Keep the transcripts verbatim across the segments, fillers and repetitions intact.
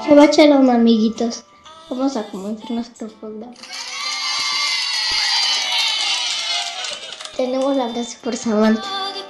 Shabbat Shalom, amiguitos. Vamos a comenzar nuestro programa. Tenemos la frase por Samantha.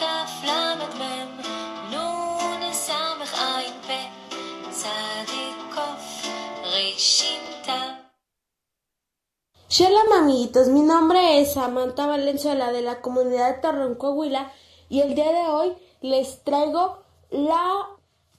Shalom, amiguitos, mi nombre es Samantha Valenzuela de la comunidad de Torreón, Coahuila, y el día de hoy les traigo la,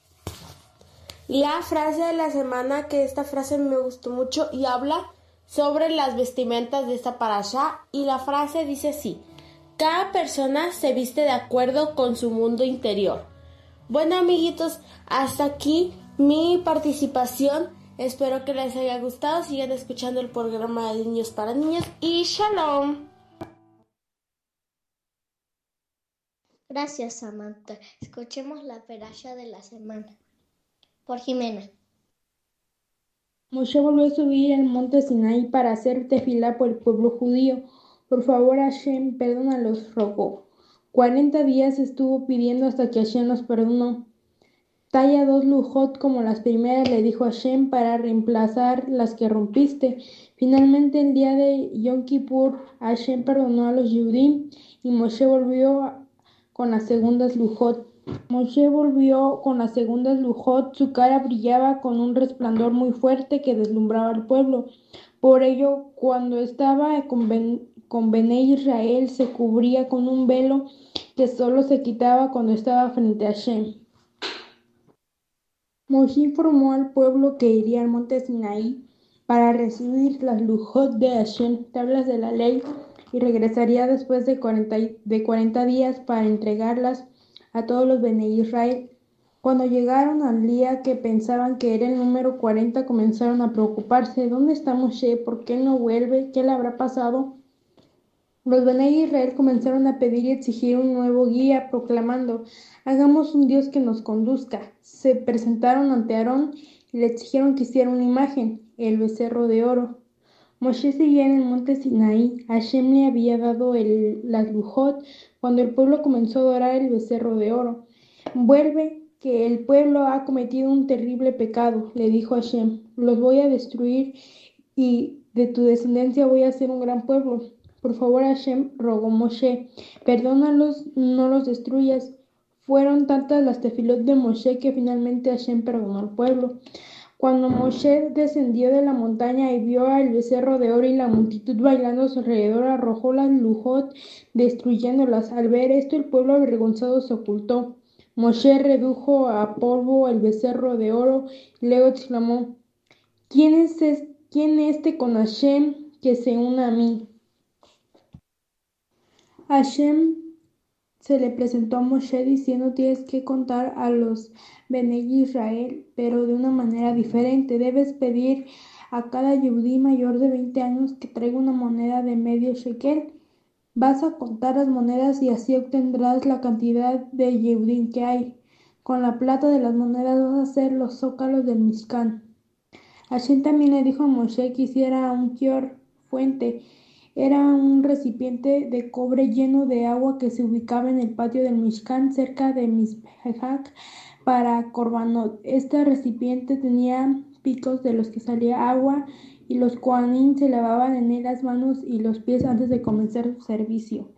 la frase de la semana, que esta frase me gustó mucho y habla sobre las vestimentas de esta parashá, y la frase dice así: cada persona se viste de acuerdo con su mundo interior. Bueno, amiguitos, hasta aquí mi participación. Espero que les haya gustado. Sigan escuchando el programa de Niños para Niños y Shalom. Gracias, Samantha. Escuchemos la peralla de la semana. Por Jimena. Moshe volvió a subir al monte Sinaí para hacer tefilá por el pueblo judío. Por favor, Hashem, perdónalos, rogó. Cuarenta días estuvo pidiendo hasta que Hashem los perdonó. Talla dos lujot como las primeras, le dijo Hashem, para reemplazar las que rompiste. Finalmente, el día de Yom Kippur, Hashem perdonó a los Yehudim y Moshe volvió con las segundas lujot. Moshe volvió con las segundas lujot. Su cara brillaba con un resplandor muy fuerte que deslumbraba al pueblo. Por ello, cuando estaba con, ben, con Bené Israel, se cubría con un velo que solo se quitaba cuando estaba frente a Hashem. Moshe informó al pueblo que iría al monte Sinaí para recibir las lujot de Hashem, tablas de la ley, y regresaría después de cuarenta, de cuarenta días para entregarlas a todos los Bene Israel. Cuando llegaron al día que pensaban que era el número cuarenta, comenzaron a preocuparse. ¿Dónde está Moshe? ¿Por qué no vuelve? ¿Qué le habrá pasado? Los Bene Israel comenzaron a pedir y exigir un nuevo guía, proclamando: hagamos un Dios que nos conduzca. Se presentaron ante Aarón y le exigieron que hiciera una imagen, el becerro de oro. Moshe seguía en el monte Sinaí. Hashem le había dado el, las lujot cuando el pueblo comenzó a adorar el becerro de oro. Vuelve, que el pueblo ha cometido un terrible pecado, le dijo Hashem. Los voy a destruir y de tu descendencia voy a hacer un gran pueblo. Por favor, Hashem, rogó Moshe, perdónalos, no los destruyas. Fueron tantas las tefilot de Moshe que finalmente Hashem perdonó al pueblo. Cuando Moshe descendió de la montaña y vio al becerro de oro y la multitud bailando a su alrededor, arrojó las lujot, destruyéndolas. Al ver esto, el pueblo avergonzado se ocultó. Moshe redujo a polvo el becerro de oro y luego exclamó: ¿Quién es, es, quién este con Hashem que se una a mí? Hashem se le presentó a Moshe diciendo: tienes que contar a los Bene Israel, pero de una manera diferente. Debes pedir a cada yehudí mayor de veinte años que traiga una moneda de medio shekel. Vas a contar las monedas y así obtendrás la cantidad de yehudim que hay. Con la plata de las monedas vas a hacer los zócalos del Mishkan. Hashem también le dijo a Moshe que hiciera un kior, fuente. Era un recipiente de cobre lleno de agua que se ubicaba en el patio del Mishkan cerca de Mizbeach para Korbanot. Este recipiente tenía picos de los que salía agua y los kohanim se lavaban en él las manos y los pies antes de comenzar su servicio.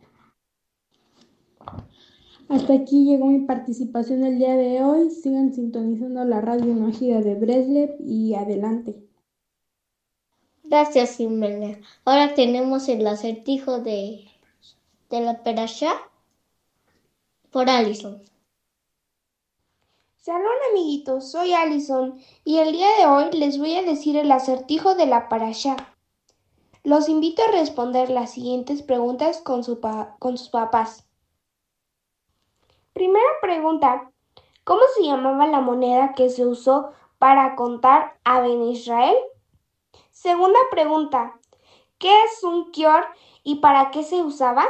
Hasta aquí llegó mi participación el día de hoy. Sigan sintonizando la radio Mágica de Breslev y adelante. Gracias, Jimena. Ahora tenemos el acertijo de, de la perashá por Allison. Salón, amiguitos, soy Allison y el día de hoy les voy a decir el acertijo de la parashá. Los invito a responder las siguientes preguntas con, su pa- con sus papás. Primera pregunta: ¿cómo se llamaba la moneda que se usó para contar a Ben Israel? Segunda pregunta: ¿qué es un kior y para qué se usaba?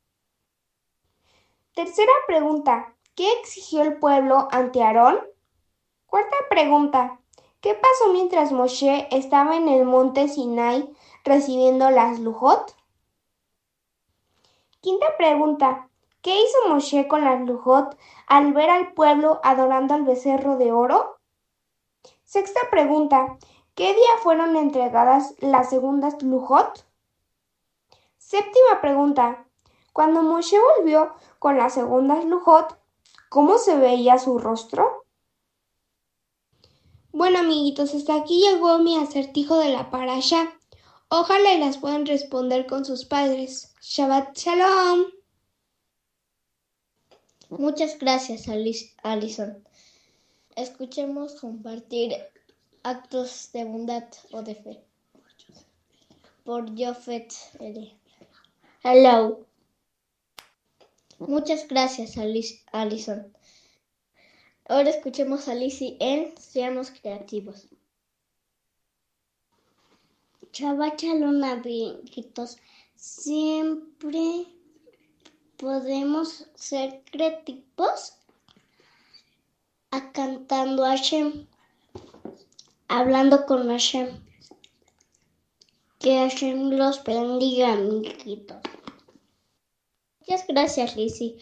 Tercera pregunta: ¿qué exigió el pueblo ante Aarón? Cuarta pregunta: ¿qué pasó mientras Moshe estaba en el monte Sinai recibiendo las lujot? Quinta pregunta: ¿qué hizo Moshe con las lujot al ver al pueblo adorando al becerro de oro? Sexta pregunta. ¿Qué día fueron entregadas las segundas Lujot? Séptima pregunta. Cuando Moshe volvió con las segundas Lujot, ¿cómo se veía su rostro? Bueno, amiguitos, hasta aquí llegó mi acertijo de la parasha. Ojalá y las puedan responder con sus padres. Shabbat Shalom. Muchas gracias, Alice- Alison. Escuchemos compartir actos de bondad o de fe. Por Jofet L. Hello. Muchas gracias, Alice- Alison. Ahora escuchemos a Lizzie en Seamos Creativos. Shabbat Shalom, amiguitos. Siempre podemos ser creativos a cantando a Hashem, hablando con Hashem. Que Hashem los bendiga, amiguitos. Muchas gracias, Lizzie.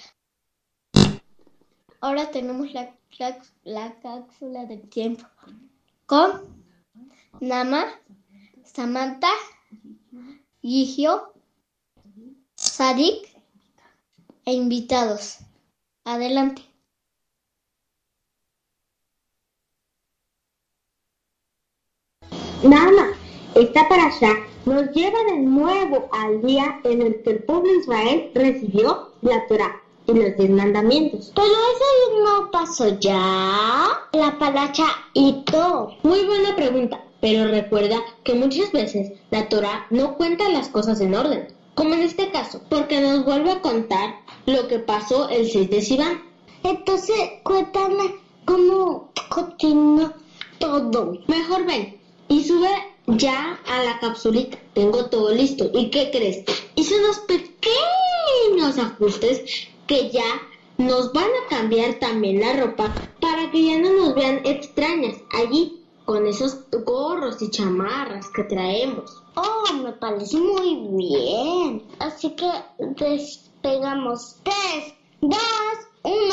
Ahora tenemos la, la, la cápsula del tiempo con Nama, Samantha, Gigio, Sadik e invitados. Adelante. Nada, esta parasha nos lleva de nuevo al día en el que el pueblo de Israel recibió la Torá y los diez mandamientos. Pero eso no pasó ya. La paracha y todo. Muy buena pregunta, pero recuerda que muchas veces la Torá no cuenta las cosas en orden, como en este caso, porque nos vuelve a contar lo que pasó el seis de Sivan. Entonces, cuéntame cómo continúa todo. Mejor ven y sube ya a la capsulita. Tengo todo listo. ¿Y qué crees? Hice unos pequeños ajustes que ya nos van a cambiar también la ropa para que ya no nos vean extrañas allí con esos gorros y chamarras que traemos. Oh, me parece muy bien. Así que despegamos. Tres, dos, uno.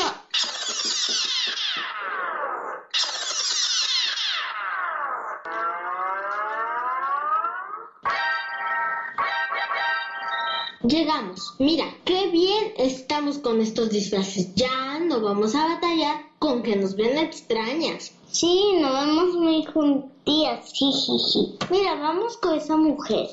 Llegamos. Mira, qué bien estamos con estos disfraces. Ya no vamos a batallar con que nos vean extrañas. Sí, nos vemos muy juntillas. Jijiji. Mira, vamos con esa mujer.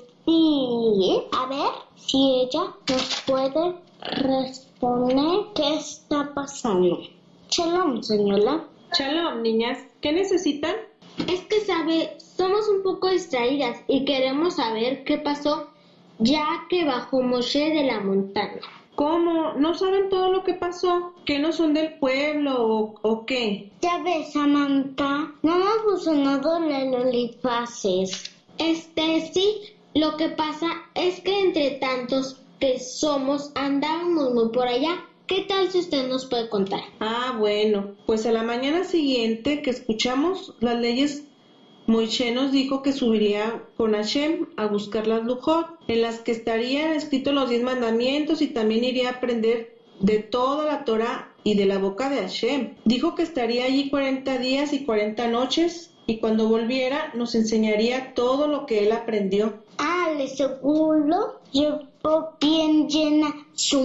Leuti. A ver si ella nos puede responder qué está pasando. Shalom, señora. Shalom, niñas. ¿Qué necesitan? Es que, sabe, somos un poco distraídas y queremos saber qué pasó ya que bajó Moshe de la montaña. ¿Cómo? ¿No saben todo lo que pasó? ¿Que no son del pueblo o, o qué? Ya ves, Samantha, no me ha funcionado los disfraces. Este sí, lo que pasa es que entre tantos que somos andábamos muy por allá. ¿Qué tal si usted nos puede contar? Ah, bueno, pues a la mañana siguiente que escuchamos las leyes, Moisés nos dijo que subiría con Hashem a buscar las Lujot, en las que estarían escritos los diez mandamientos y también iría a aprender de toda la Torah y de la boca de Hashem. Dijo que estaría allí cuarenta días y cuarenta noches y cuando volviera nos enseñaría todo lo que él aprendió. Ah, le seguro llevó bien llena su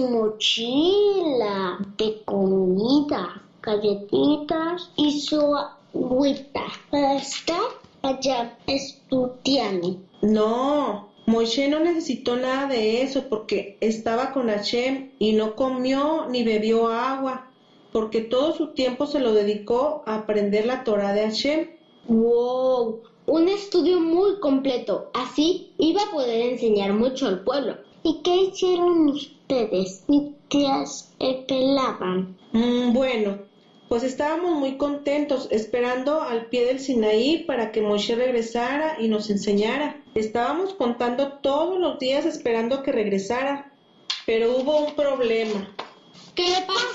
mochila de comida, galletitas y su agüita para estar allá estudiando. No, Moisés no necesitó nada de eso porque estaba con Hashem y no comió ni bebió agua, porque todo su tiempo se lo dedicó a aprender la Torah de Hashem. ¡Wow! Un estudio muy completo. Así iba a poder enseñar mucho al pueblo. ¿Y qué hicieron ustedes mientras esperaban? Mm, bueno, pues estábamos muy contentos esperando al pie del Sinaí para que Moshe regresara y nos enseñara. Estábamos contando todos los días esperando que regresara, pero hubo un problema. ¿Qué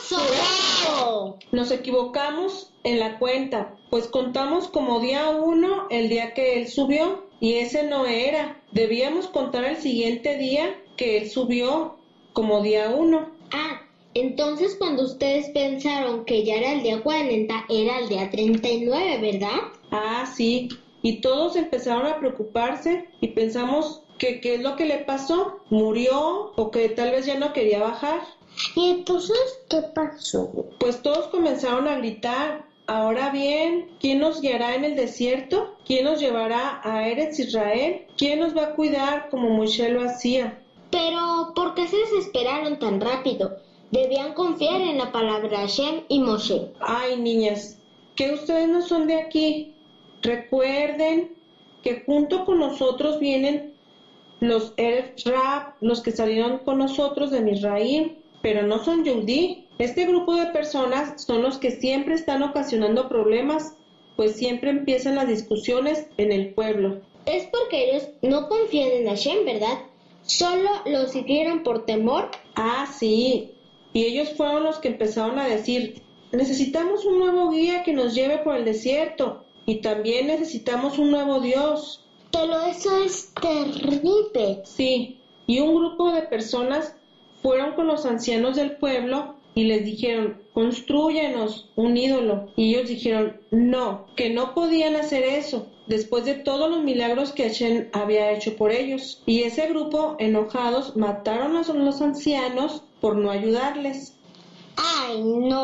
pasó? Nos equivocamos en la cuenta, pues contamos como día uno el día que él subió y ese no era. Debíamos contar el siguiente día que él subió como día uno. Ah, Entonces, cuando ustedes pensaron que ya era el día cuarenta, era el día treinta y nueve, ¿verdad? Ah, sí. Y todos empezaron a preocuparse y pensamos que qué es lo que le pasó. ¿Murió o que tal vez ya no quería bajar? ¿Y entonces qué pasó? Pues todos comenzaron a gritar: ahora bien, ¿quién nos guiará en el desierto? ¿Quién nos llevará a Eretz Israel? ¿Quién nos va a cuidar como Moisés lo hacía? Pero, ¿por qué se desesperaron tan rápido? Debían confiar en la palabra Hashem y Moshe. Ay, niñas, que ustedes no son de aquí. Recuerden que junto con nosotros vienen los Eretz Rab, los que salieron con nosotros de Misraim, pero no son Yehudí. Este grupo de personas son los que siempre están ocasionando problemas, pues siempre empiezan las discusiones en el pueblo. Es porque ellos no confían en Hashem, ¿verdad? Solo lo siguieron por temor. Ah, sí. Y ellos fueron los que empezaron a decir: necesitamos un nuevo guía que nos lleve por el desierto. Y también necesitamos un nuevo Dios. Pero eso es terrible. Sí. Y un grupo de personas fueron con los ancianos del pueblo y les dijeron: constrúyanos un ídolo. Y ellos dijeron no, que no podían hacer eso, después de todos los milagros que Hashem había hecho por ellos. Y ese grupo, enojados, mataron a los ancianos por no ayudarles. Ay,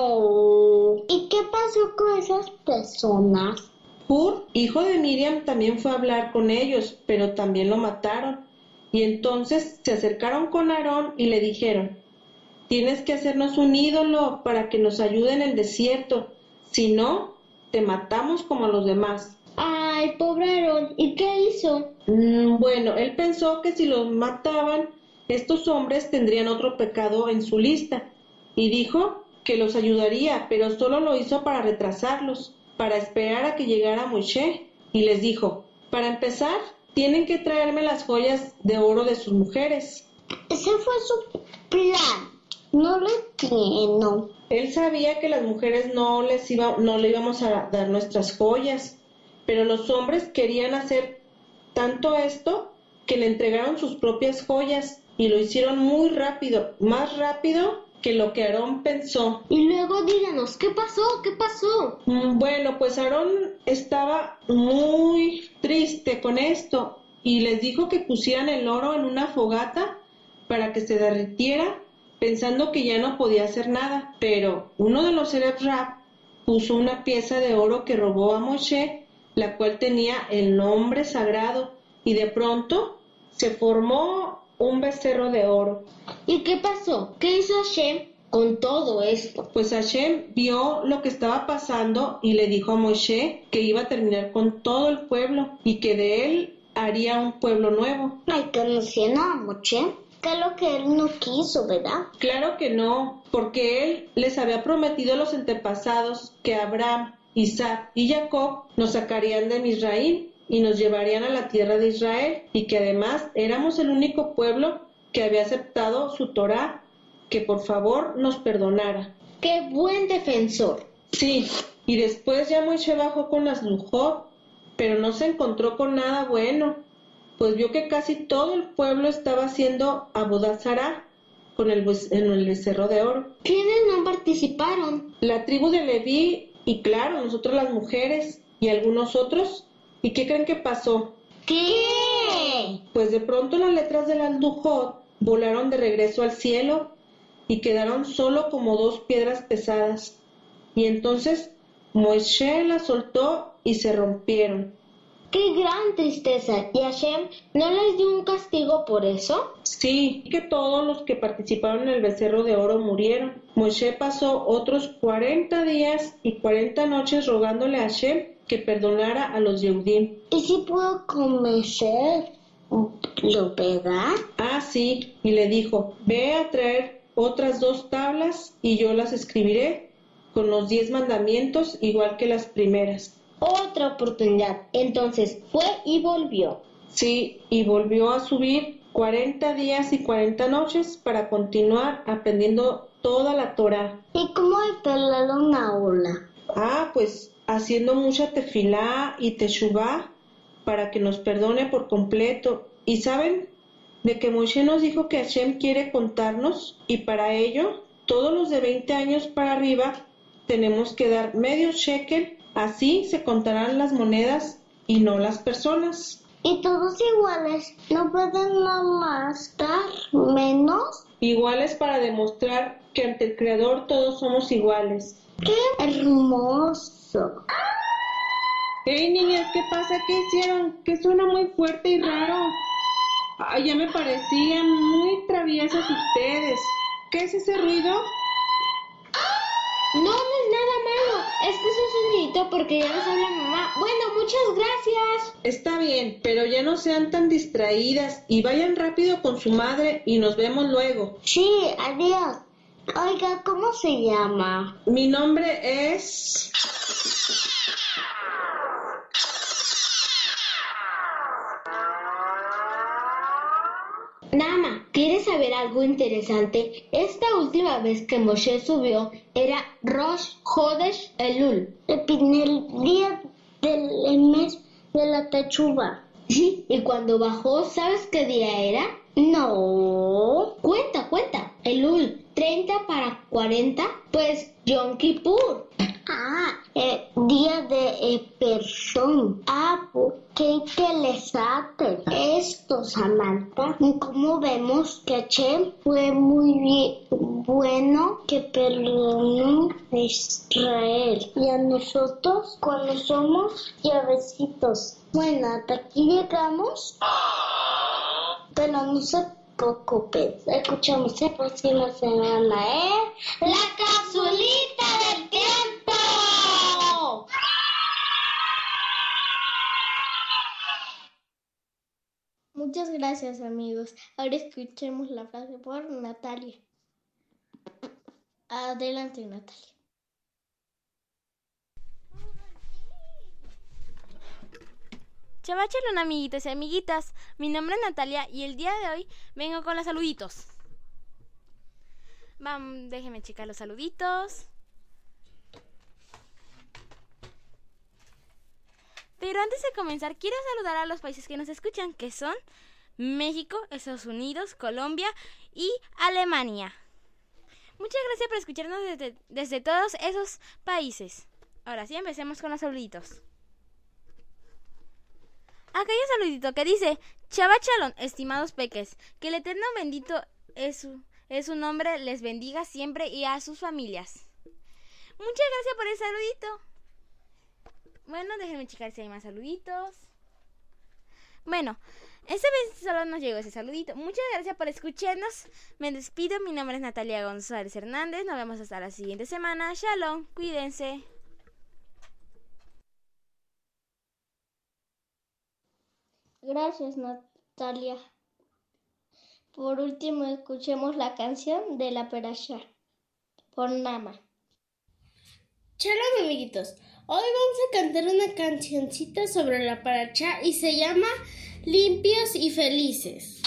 no. ¿Y qué pasó con esas personas? Hur, hijo de Miriam, también fue a hablar con ellos, pero también lo mataron. Y entonces se acercaron con Aarón y le dijeron: tienes que hacernos un ídolo para que nos ayude en el desierto, si no, te matamos como a los demás. Ay, pobre Aarón, ¿y qué hizo? Mm, bueno, él pensó que si los mataban, estos hombres tendrían otro pecado en su lista, y dijo que los ayudaría, pero solo lo hizo para retrasarlos, para esperar a que llegara Moisés, y les dijo: para empezar, tienen que traerme las joyas de oro de sus mujeres. Ese fue su plan. No lo entiendo. Él sabía que las mujeres no les iba, no le íbamos a dar nuestras joyas, pero los hombres querían hacer tanto esto que le entregaron sus propias joyas y lo hicieron muy rápido, más rápido que lo que Aarón pensó. Y luego díganos, ¿qué pasó? ¿Qué pasó? Mm, Bueno, pues Aarón estaba muy triste con esto y les dijo que pusieran el oro en una fogata para que se derritiera, pensando que ya no podía hacer nada. Pero uno de los Eretz Rab puso una pieza de oro que robó a Moshe, la cual tenía el nombre sagrado, y de pronto se formó un becerro de oro. ¿Y qué pasó? ¿Qué hizo Hashem con todo esto? Pues Hashem vio lo que estaba pasando y le dijo a Moshe que iba a terminar con todo el pueblo y que de él haría un pueblo nuevo. Ay, que no sé nada, Moche. Que es lo que él no quiso, ¿verdad? Claro que no, porque él les había prometido a los antepasados que Abraham, Isaac y Jacob nos sacarían de Misraim y nos llevarían a la tierra de Israel, y que además éramos el único pueblo que había aceptado su Torá, que por favor nos perdonara. ¡Qué buen defensor! Sí, y después ya Moisés bajó con las Lujot, pero no se encontró con nada bueno, pues vio que casi todo el pueblo estaba haciendo Abodá Zará con el, en el becerro de oro. ¿Quiénes no participaron? La tribu de Leví y claro, nosotros las mujeres y algunos otros. ¿Y qué creen que pasó? ¿Qué? Pues de pronto las letras de las Lujot volaron de regreso al cielo y quedaron solo como dos piedras pesadas. Y entonces Moisés las soltó y se rompieron. ¡Qué gran tristeza! ¿Y Hashem no les dio un castigo por eso? Sí, que todos los que participaron en el becerro de oro murieron. Moisés pasó otros cuarenta días y cuarenta noches rogándole a Hashem que perdonara a los Yehudim. ¿Y si puedo conocer lo verdad? Ah, sí, y le dijo: ve a traer otras dos tablas y yo las escribiré con los diez mandamientos igual que las primeras. Otra oportunidad. Entonces fue y volvió. Sí, y volvió a subir cuarenta días y cuarenta noches para continuar aprendiendo toda la Torá. ¿Y cómo pelar una ola? Ah, pues haciendo mucha tefilá y teshuvá para que nos perdone por completo. ¿Y saben de que Moisés nos dijo que Hashem quiere contarnos? Y para ello Todos los de veinte años para arriba tenemos que dar medio shekel, así se contarán las monedas y no las personas. ¿Y todos iguales? ¿No pueden nada más dar menos? Iguales para demostrar que ante el Creador todos somos iguales. ¡Qué hermoso! Hey niñas, ¿qué pasa? ¿Qué hicieron? Que suena muy fuerte y raro. Ay, ya me parecían muy traviesas ustedes. ¿Qué es ese ruido? No, no es nada malo. Este es un sonidito porque ya nos habla mamá. Bueno, muchas gracias. Está bien, pero ya no sean tan distraídas y vayan rápido con su madre y nos vemos luego. Sí, adiós. Oiga, ¿cómo se llama? Mi nombre es... Nama, ¿quieres saber algo interesante? Esta última vez que Moshe subió era Rosh Hodesh Elul. En el día del mes de la Techuba. Sí, y cuando bajó, ¿sabes qué día era? No. Cuenta, cuenta. Elul, treinta para cuarenta, pues Yom Kippur. Ah, eh, día de eh, perdón. Ah, qué interesante esto, Samantha. Como vemos que Hashem fue muy bien, bueno que perdonó a Israel y a nosotros cuando somos llavecitos. Bueno, hasta aquí llegamos, pero no se preocupen. Escuchamos la próxima semana, ¿eh? ¡La capsulita del tiempo! Muchas gracias, amigos. Ahora escuchemos la frase por Natalia. Adelante, Natalia. Shabbat Shalom, amiguitos y amiguitas. Mi nombre es Natalia y el día de hoy vengo con los saluditos. Vamos, déjenme checar los saluditos. Pero antes de comenzar, quiero saludar a los países que nos escuchan, que son México, Estados Unidos, Colombia y Alemania. Muchas gracias por escucharnos desde, desde todos esos países. Ahora sí, empecemos con los saluditos. Acá hay un saludito que dice: Shabbat Shalom, estimados peques, que el Eterno bendito es su, es su nombre, les bendiga siempre y a sus familias. Muchas gracias por el saludito. Bueno, déjenme checar si hay más saluditos. Bueno, esta vez solo nos llegó ese saludito. Muchas gracias por escucharnos. Me despido, mi nombre es Natalia González Hernández. Nos vemos hasta la siguiente semana. Shalom, cuídense. Gracias, Natalia. Por último, escuchemos la canción de la Perashá por Nama. Shalom, amiguitos. Hoy vamos a cantar una cancioncita sobre la Parashá y se llama Limpios y Felices.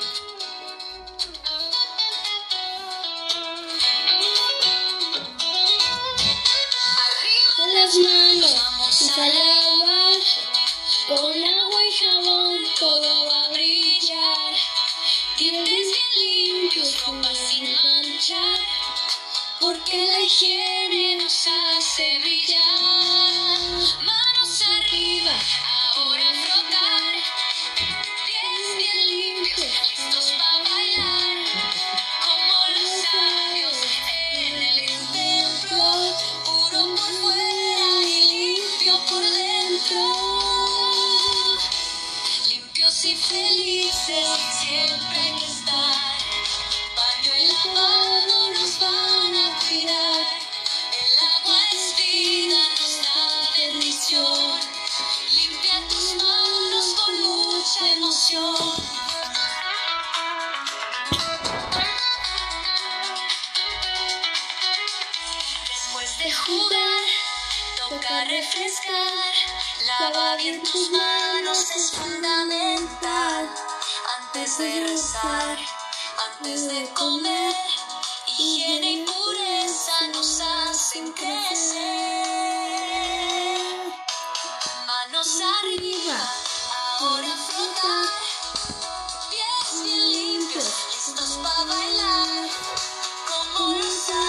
Arriba las manos, vamos a lavar, con agua y jabón todo va a brillar. Dientes bien limpios, ropa sin manchar, porque la higiene nos hace brillar. Manos arriba, ahora frotar. Pies bien limpios, listos para bailar. Como los sabios en el templo, puro por fuera y limpio por dentro. Limpios y felices siempre hay que estar. Baño y lavado nos van a cuidar. El agua es vida, nos da bendición. Limpia tus manos con mucha emoción. Después de jugar, toca refrescar. Lava bien tus manos, es fundamental. Antes de rezar, antes de comer, higiene y pureza nos hacen crecer. Manos arriba, ahora frotar. Pies bien limpios, listos para bailar. Como los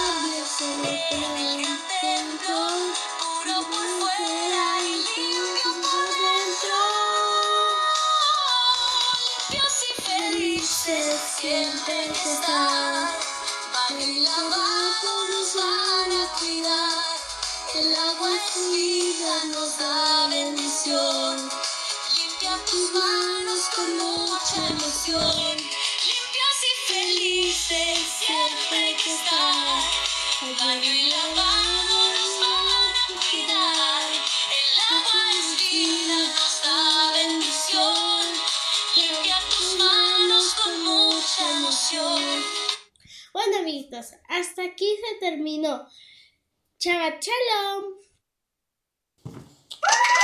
siempre que está. Baño y lavado nos van a cuidar. El agua es vida, nos da bendición. Limpia tus manos con mucha emoción. Limpios y felices siempre que está. Baño y lavado nos van a cuidar. El agua es vida, nos da bendición. Limpia tus manos con mucha emoción. Bueno, amiguitos, hasta aquí se terminó. Chava Shalom.